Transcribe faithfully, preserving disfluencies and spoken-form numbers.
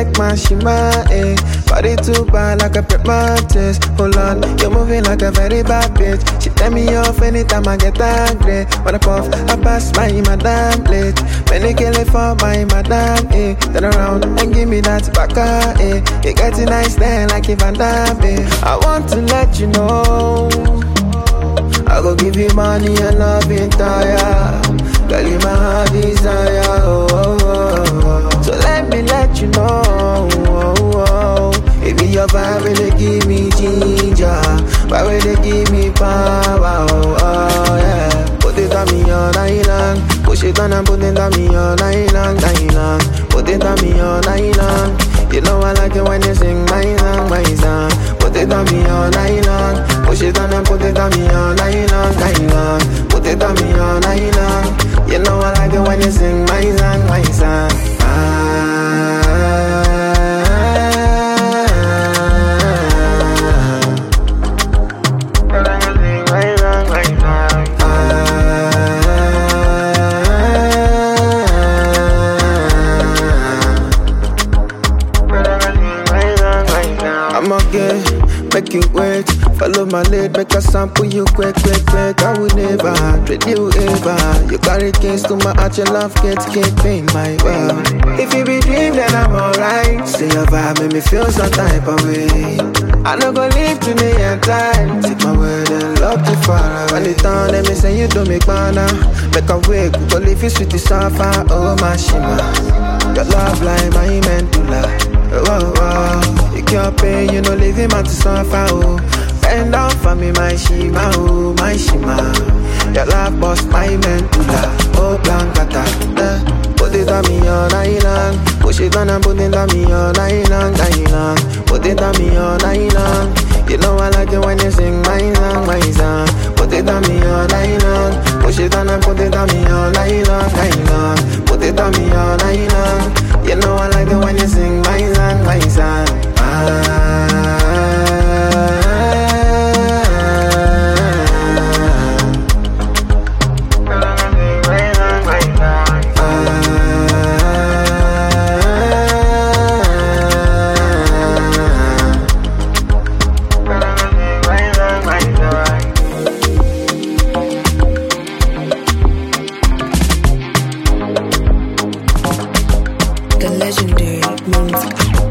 make my shima, eh. Body too bad like a prep mantis. Hold on, you're moving like a very bad bitch. She tell me off anytime I get angry. When I puff, I pass my madam plate. When they kill it for my madam, eh. Turn around and give me that baka, eh. You got a nice stand like a Van Damme, eh. I want to let you know I go give you money and love entire. Girl, you my heart desire, oh, oh, oh. So let me let you know, oh, oh. If your vibe really give me ginger, why will they give me power, oh, oh, yeah. Put it on me all night long. Push it on and put it on me all night long, night long. Put it on me all night long. You know I like it when you sing my song, my song. Put it on me all night long. Push it on and put it on me all night long, night long. Put it on me all night long. You know I like it when you sing my song, my song. Ah. I'm okay, make you wait. Follow my lead, make a sample you quick, quick, quick. I will never treat you ever. You carry keys to my heart, your love gets keeping my well. If you be dream, then I'm alright. Say your vibe make me feel some type of way. I no go leave to the end time. Take my word and love you far away. When it down, let me say you do me banana. Make a wake, go leave you sweet sofa. Oh my shima, your love like my medulla. Oh, oh, oh. You can't pay, you know, leave him out to suffer, oh. Bend down for me, my shima, oh, my shima. Your love bust my medulla, oh, blankata, eh. Put it on me all night long. Push it on and put it on me all night long, night long. Put it on me all night long. You know I like it when you sing my song, my song. Put it on me all night long. Push it on and put it on me all night long, night long. Put it on me all night long. You know I like it when you sing my song, my song. Ah. The legendary means